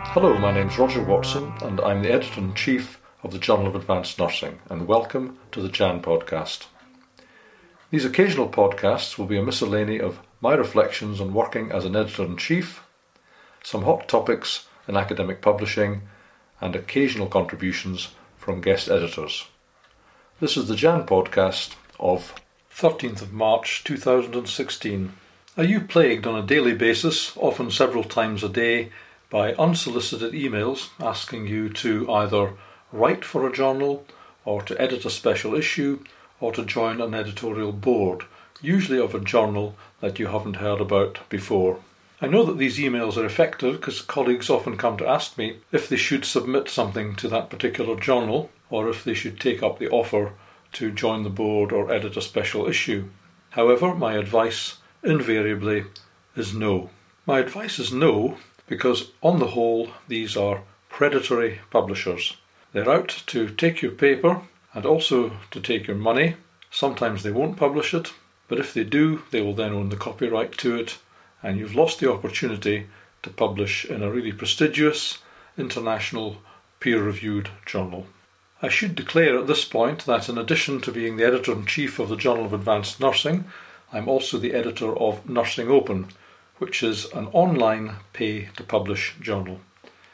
Hello, my name's Roger Watson and I'm the Editor-in-Chief of the Journal of Advanced Nursing, and welcome to the JAN podcast. These occasional podcasts will be a miscellany of my reflections on working as an Editor-in-Chief, some hot topics in academic publishing, and occasional contributions from guest editors. This is the JAN podcast of 13th of March 2016. Are you plagued on a daily basis, often several times a day, by unsolicited emails asking you to either write for a journal, or to edit a special issue, or to join an editorial board, usually of a journal that you haven't heard about before? I know that these emails are effective because colleagues often come to ask me if they should submit something to that particular journal, or if they should take up the offer to join the board or edit a special issue. However, my advice invariably is no. My advice is no because, on the whole, these are predatory publishers. They're out to take your paper and also to take your money. Sometimes they won't publish it, but if they do, they will then own the copyright to it, and you've lost the opportunity to publish in a really prestigious, international, peer-reviewed journal. I should declare at this point that in addition to being the Editor-in-Chief of the Journal of Advanced Nursing, I'm also the editor of Nursing Open, which is an online pay-to-publish journal.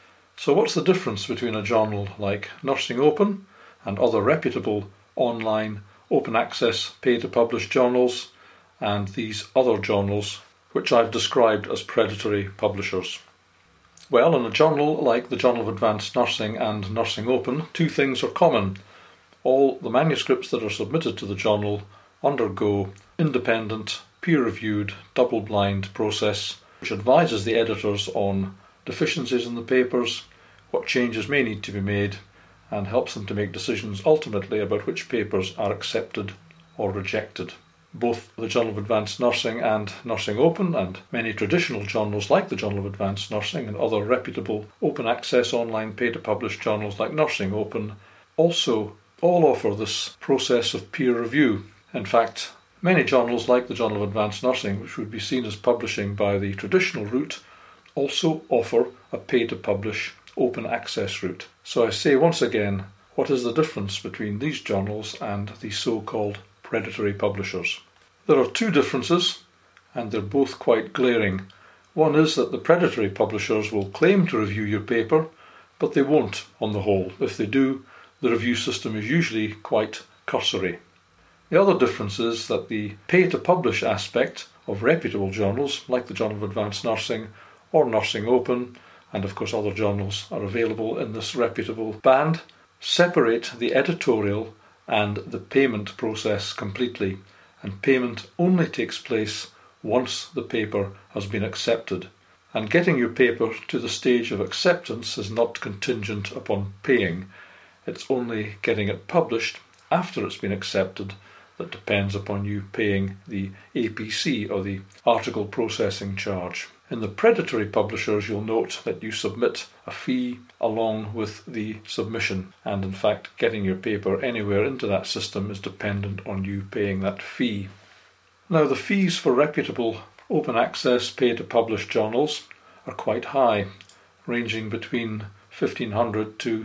So what's the difference between a journal like Nursing Open and other reputable online open-access pay-to-publish journals and these other journals which I've described as predatory publishers? Well, in a journal like the Journal of Advanced Nursing and Nursing Open, two things are common. All the manuscripts that are submitted to the journal undergo independent, peer-reviewed, double-blind process which advises the editors on deficiencies in the papers, what changes may need to be made, and helps them to make decisions ultimately about which papers are accepted or rejected. Both the Journal of Advanced Nursing and Nursing Open, and many traditional journals like the Journal of Advanced Nursing and other reputable open-access online pay-to-publish journals like Nursing Open, also all offer this process of peer review. In fact, many journals like the Journal of Advanced Nursing, which would be seen as publishing by the traditional route, also offer a pay-to-publish open access route. So I say once again, what is the difference between these journals and the so-called predatory publishers? There are two differences, and they're both quite glaring. One is that the predatory publishers will claim to review your paper, but they won't on the whole. If they do, the review system is usually quite cursory. The other difference is that the pay-to-publish aspect of reputable journals like the Journal of Advanced Nursing or Nursing Open, and of course other journals are available in this reputable band, separate the editorial and the payment process completely, and payment only takes place once the paper has been accepted. And getting your paper to the stage of acceptance is not contingent upon paying. It's only getting it published after it's been accepted that depends upon you paying the APC, or the Article Processing Charge. In the predatory publishers, you'll note that you submit a fee along with the submission, and in fact getting your paper anywhere into that system is dependent on you paying that fee. Now, the fees for reputable open access pay-to-publish journals are quite high, ranging between $1,500 to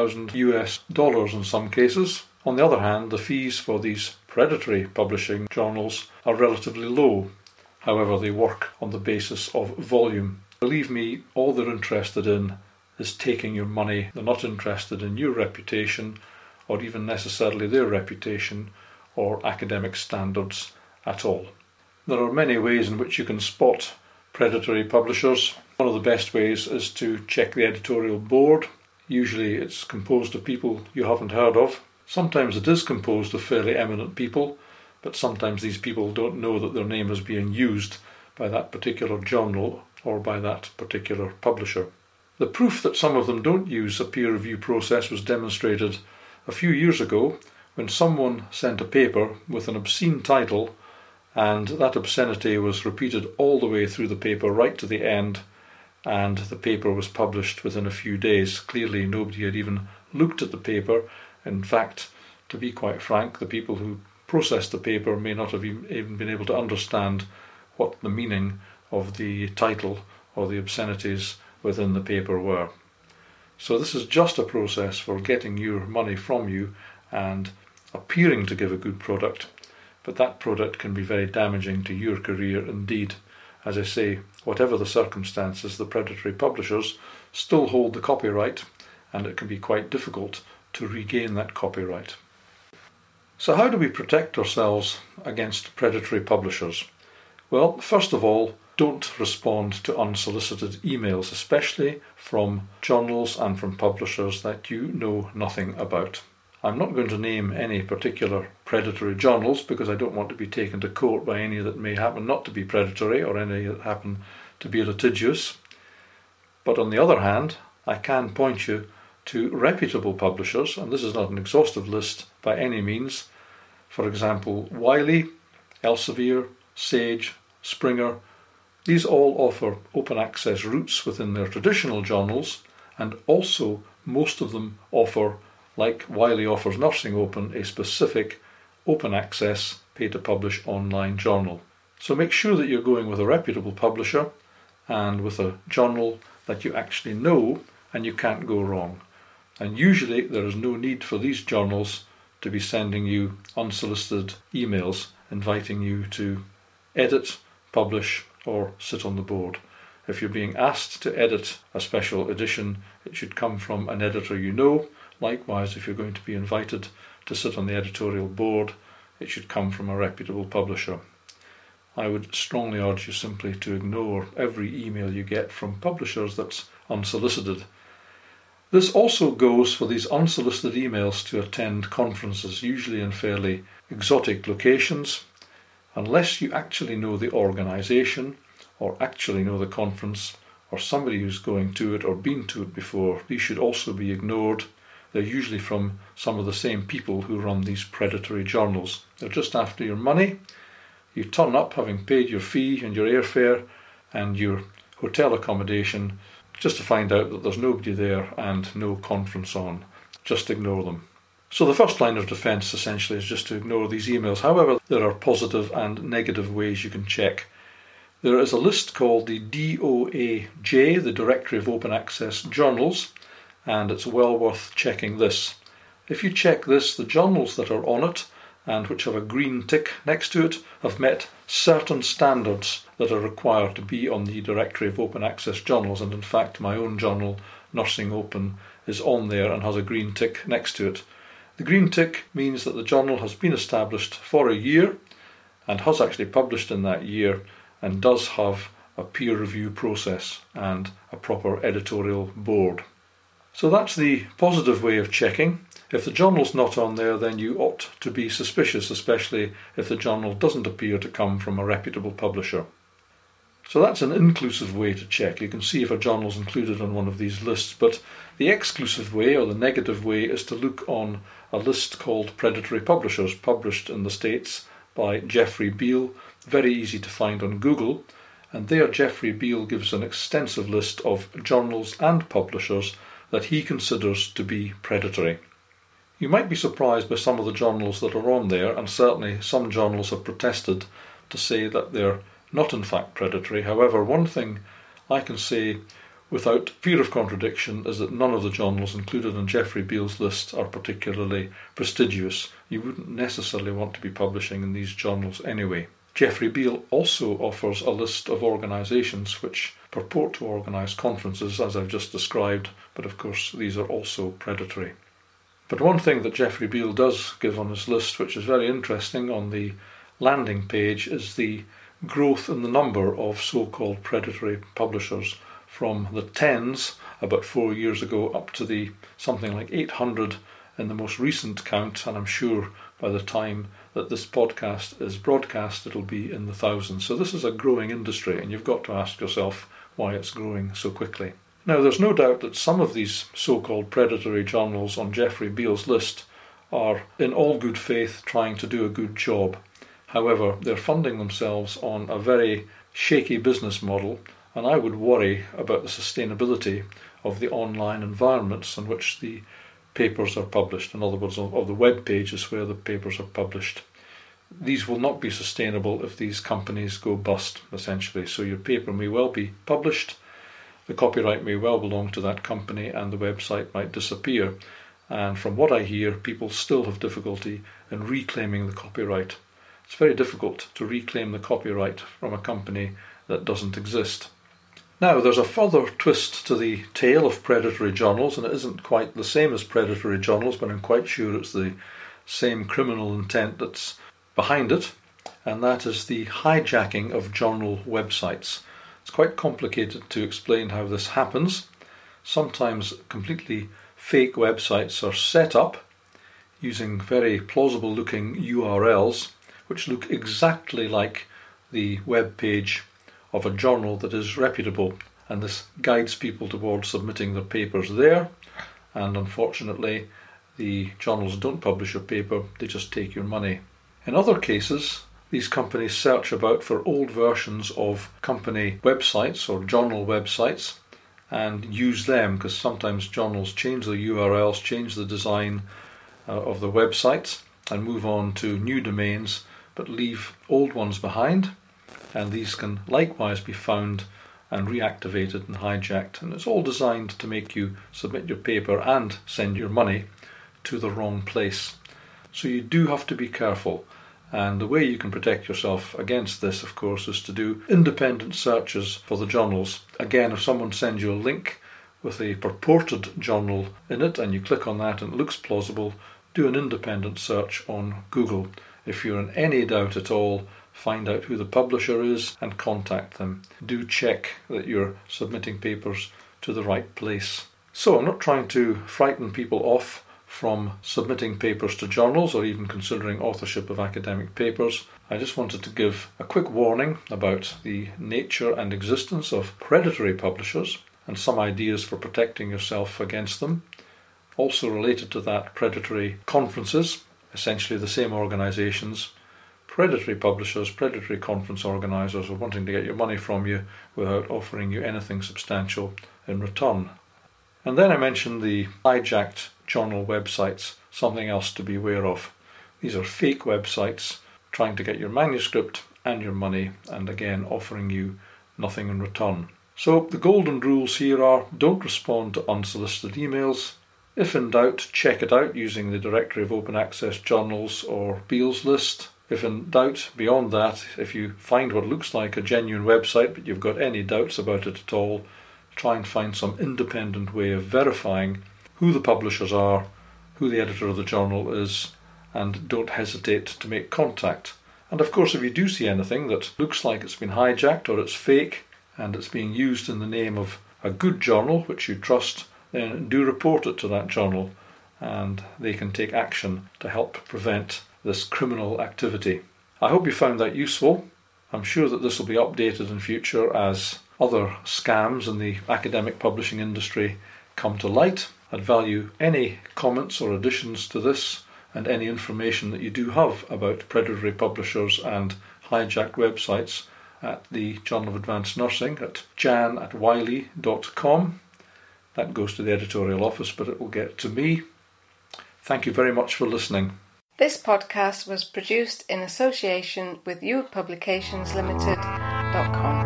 $3,000 in some cases. On the other hand, the fees for these predatory publishing journals are relatively low. However, they work on the basis of volume. Believe me, all they're interested in is taking your money. They're not interested in your reputation, or even necessarily their reputation or academic standards at all. There are many ways in which you can spot predatory publishers. One of the best ways is to check the editorial board. Usually it's composed of people you haven't heard of. Sometimes it is composed of fairly eminent people, but sometimes these people don't know that their name is being used by that particular journal or by that particular publisher. The proof that some of them don't use a peer review process was demonstrated a few years ago when someone sent a paper with an obscene title, and that obscenity was repeated all the way through the paper right to the end, and the paper was published within a few days. Clearly nobody had even looked at the paper. In fact, to be quite frank, the people who processed the paper may not have even been able to understand what the meaning of the title or the obscenities within the paper were. So this is just a process for getting your money from you and appearing to give a good product, but that product can be very damaging to your career indeed. As I say, whatever the circumstances, the predatory publishers still hold the copyright, and it can be quite difficult to regain that copyright. So how do we protect ourselves against predatory publishers? Well, first of all, don't respond to unsolicited emails, especially from journals and from publishers that you know nothing about. I'm not going to name any particular predatory journals because I don't want to be taken to court by any that may happen not to be predatory or any that happen to be litigious. But on the other hand, I can point you to reputable publishers, and this is not an exhaustive list by any means. For example, Wiley, Elsevier, Sage, Springer. These all offer open access routes within their traditional journals, and also most of them offer, like Wiley offers Nursing Open, a specific open access pay-to-publish online journal. So make sure that you're going with a reputable publisher and with a journal that you actually know and you can't go wrong. And usually there is no need for these journals to be sending you unsolicited emails inviting you to edit, publish or sit on the board. If you're being asked to edit a special edition, it should come from an editor you know. Likewise, if you're going to be invited to sit on the editorial board, it should come from a reputable publisher. I would strongly urge you simply to ignore every email you get from publishers that's unsolicited. This also goes for these unsolicited emails to attend conferences, usually in fairly exotic locations. Unless you actually know the organisation or actually know the conference or somebody who's going to it or been to it before, these should also be ignored. They're usually from some of the same people who run these predatory journals. They're just after your money. You turn up having paid your fee and your airfare and your hotel accommodation just to find out that there's nobody there and no conference on. Just ignore them. So the first line of defence essentially is just to ignore these emails. However, there are positive and negative ways you can check. There is a list called the DOAJ, the Directory of Open Access Journals, and it's well worth checking this. If you check this, the journals that are on it and which have a green tick next to it have met certain standards that are required to be on the Directory of Open Access Journals, and in fact my own journal, Nursing Open, is on there and has a green tick next to it. The green tick means that the journal has been established for a year and has actually published in that year and does have a peer review process and a proper editorial board. So that's the positive way of checking. If the journal's not on there, then you ought to be suspicious, especially if the journal doesn't appear to come from a reputable publisher. So that's an inclusive way to check. You can see if a journal's included on one of these lists, but the exclusive way or the negative way is to look on a list called Predatory Publishers, published in the States by Jeffrey Beal, very easy to find on Google, and there Jeffrey Beal gives an extensive list of journals and publishers that he considers to be predatory. You might be surprised by some of the journals that are on there, and certainly some journals have protested to say that they're not in fact predatory. However, one thing I can say without fear of contradiction is that none of the journals included on Jeffrey Beal's list are particularly prestigious. You wouldn't necessarily want to be publishing in these journals anyway. Jeffrey Beal also offers a list of organisations which purport to organise conferences, as I've just described, but of course these are also predatory. But one thing that Jeffrey Beal does give on his list, which is very interesting on the landing page, is the growth in the number of so-called predatory publishers from the tens about 4 years ago up to the something like 800 in the most recent count, and I'm sure by the time that this podcast is broadcast it'll be in the thousands. So this is a growing industry, and you've got to ask yourself why it's growing so quickly. Now, there's no doubt that some of these so-called predatory journals on Jeffrey Beal's list are in all good faith trying to do a good job. However, they're funding themselves on a very shaky business model, and I would worry about the sustainability of the online environments in which the papers are published. In other words, of the web pages where the papers are published. These will not be sustainable if these companies go bust, essentially. So your paper may well be published, the copyright may well belong to that company and the website might disappear. And from what I hear, people still have difficulty in reclaiming the copyright. It's very difficult to reclaim the copyright from a company that doesn't exist. Now, there's a further twist to the tale of predatory journals, and it isn't quite the same as predatory journals, but I'm quite sure it's the same criminal intent that's behind it, and that is the hijacking of journal websites. It's quite complicated to explain how this happens. Sometimes completely fake websites are set up using very plausible looking URLs which look exactly like the web page of a journal that is reputable, and this guides people towards submitting their papers there, and unfortunately the journals don't publish your paper, they just take your money. In other cases, these companies search about for old versions of company websites or journal websites and use them, because sometimes journals change the URLs, change the design of the websites and move on to new domains but leave old ones behind, and these can likewise be found and reactivated and hijacked, and it's all designed to make you submit your paper and send your money to the wrong place. So you do have to be careful, and the way you can protect yourself against this, of course, is to do independent searches for the journals. Again, if someone sends you a link with a purported journal in it and you click on that and it looks plausible, do an independent search on Google. If you're in any doubt at all, find out who the publisher is and contact them. Do check that you're submitting papers to the right place. So I'm not trying to frighten people off from submitting papers to journals or even considering authorship of academic papers. I just wanted to give a quick warning about the nature and existence of predatory publishers and some ideas for protecting yourself against them. Also related to that, predatory conferences, essentially the same organisations. Predatory publishers, predatory conference organisers are wanting to get your money from you without offering you anything substantial in return. And then I mentioned the hijacked journal websites, something else to be aware of. These are fake websites trying to get your manuscript and your money, and again offering you nothing in return. So the golden rules here are: don't respond to unsolicited emails. If in doubt, check it out using the Directory of Open Access Journals or Beall's List. If in doubt, beyond that, if you find what looks like a genuine website but you've got any doubts about it at all, try and find some independent way of verifying who the publishers are, who the editor of the journal is, and don't hesitate to make contact. And of course, if you do see anything that looks like it's been hijacked or it's fake and it's being used in the name of a good journal which you trust, then do report it to that journal and they can take action to help prevent this criminal activity. I hope you found that useful. I'm sure that this will be updated in future as other scams in the academic publishing industry come to light. I'd value any comments or additions to this and any information that you do have about predatory publishers and hijacked websites at the Journal of Advanced Nursing at jan@wiley.com. That goes to the editorial office, but it will get to me. Thank you very much for listening. This podcast was produced in association with YouthPublications Limited.com.